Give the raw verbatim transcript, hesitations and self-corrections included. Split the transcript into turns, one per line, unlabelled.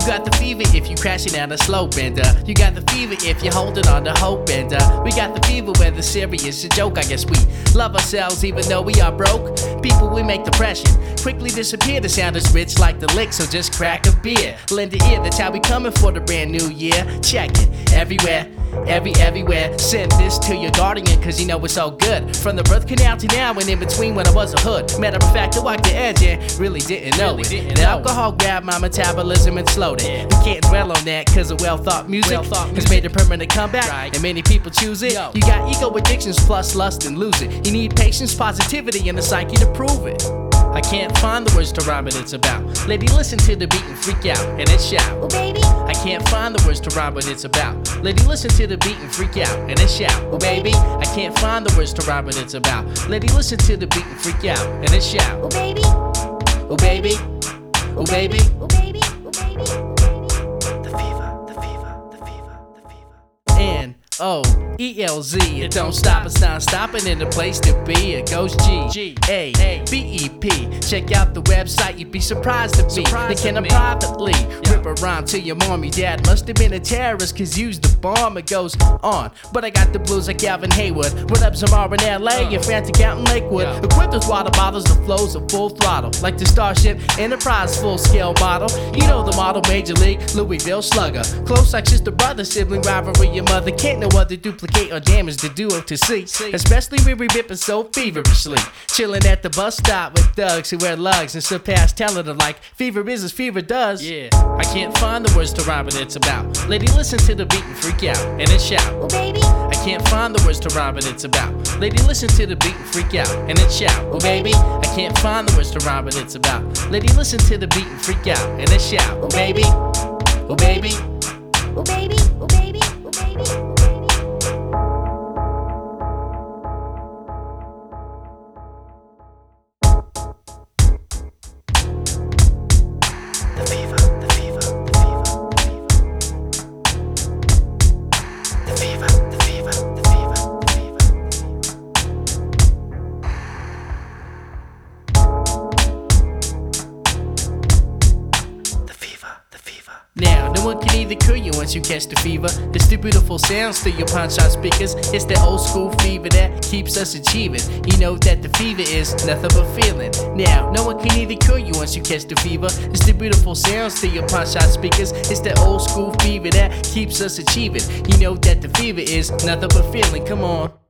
got the fever if you crashing down a slope, and uh, you got the fever if you're holding on to hope, and uh, we got the fever whether serious a joke. I guess we love ourselves even though we are broke. People, we make depression quickly disappear. The sound is rich like the lick, so just crack a beer. Lend an ear, that's how we coming for the brand new year. Check it, everywhere, every, everywhere. Send this to your guardian, cause you know it's so good. From the birth canal to now and in between when I was a hood. Matter of fact, I walked the edge and really didn't know it. The alcohol grabbed my metabolism and slowed it. We can't dwell on that cause of well-thought music has made a permanent comeback, and many people choose it. You got ego addictions plus lust and lose it. You need patience, positivity, and the psyche to prove it. I can't find the words to rhyme what it's about. Lady, listen to the beat and freak out, and then shout.
Oh baby,
I can't find the words to rhyme what it's about. Lady, listen to the beat and freak out, and then shout. Oh baby, I can't find the words to rhyme what it's about. Lady, listen to the beat and freak out, and then shout.
oh baby,
Oh baby, oh baby,
oh baby, oh baby, oh baby.
the fever, the fever, the fever, the fever. N O E L Z, it don't stop, it's not stopping in the place to be. It goes G, G A B E P. Check out the website, you'd be surprised at me. They can privately rip a rhyme to your mommy. Dad must have been a terrorist, cause used the bomb. It goes on, but I got the blues like Calvin Haywood. What up, Zamar in L A, your frantic out in Lakewood. Equipped with water bottles, the flows are full throttle, like the Starship Enterprise full scale model. You know the model, Major League, Louisville Slugger. Close like sister brother, sibling rivalry, your mother can't no other duplicate or damage the duo to see. Especially when we ripping so feverishly. Chilling at the bus stop with thugs who wear lugs and surpass telling them like fever is as fever does. Yeah, I can't find the words to rhyme what it's about. Lady, listen to the beat and freak out, and then shout.
Oh baby,
I can't find the words to rhyme what it's about. Lady, listen to the beat and freak out, and then shout. Oh baby, I can't find the words to rhyme what it's about. Lady, listen to the beat and freak out, and then shout. Oh baby, oh baby,
oh baby, oh baby, oh baby, oh baby.
the fever, the fever, the fever, the fever, the fever, the fever, the fever, the fever, the fever, the fever. Now, no one can either cure you once you catch the fever. It's the beautiful sounds through your punch out speakers. It's the old school fever that keeps us achieving. You know that the fever is nothing but feeling. Now, no one can either cure you once you catch the fever. It's the beautiful sounds through your punch out speakers. It's the old school fever that keeps us achieving. You know that the fever is nothing but feeling. Come on.